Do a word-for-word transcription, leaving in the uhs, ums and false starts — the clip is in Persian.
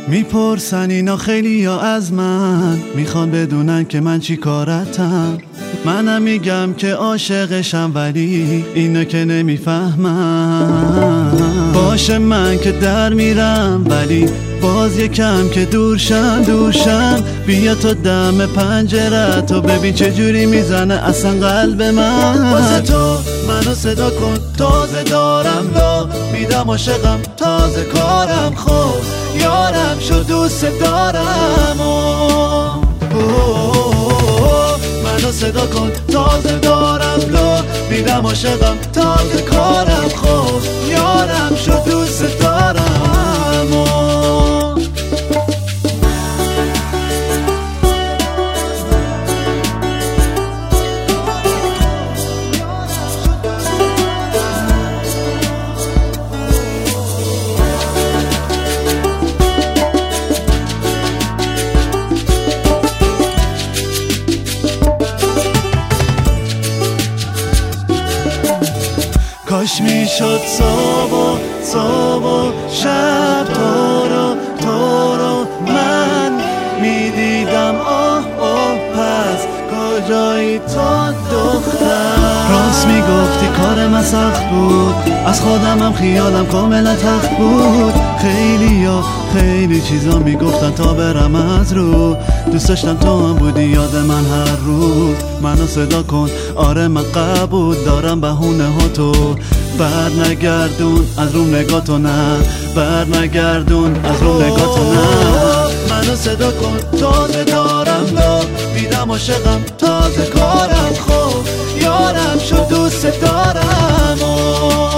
میپرسن اینا خیلی یا از من، میخوان بدونن که من چی کارتم. منم میگم که عاشقشم ولی اینا که نمیفهمم. باشه من که در میرم ولی باز یکم که دورشم دورشم. بیا تو دم پنجره تو ببین چه جوری میزنه اصلا قلب من. واسه تو منو صدا کن تازه دارم لا میدم عاشقم تازه کارم خوب یارم شو دوست دارم. منو صدا کن تازه دارم لا میدم عاشقم تازه کارم خوب یارم شو دوست دارم. کاش میشد صبح و صبح و شب تو رو تو رو من میدیدم. آه آه پس کجایی تو دختر؟ راست میگفتی کار من سخت بود، از خودم هم خیالم کاملا تخت بود. خیلی یا خیلی چیزا میگفتن تا برم از رو. دوست داشتم تو هم بودی یاد من هر روز. منو صدا کن آره من قبول دارم بهونه ها تو. بر نگردون از روم نگاتو نه، بر نگردون از روم نگاتو نه. منو صدا کن تازه دارم لا بیدم عاشقم تازه کارم خوب یارم شو دوست دارم.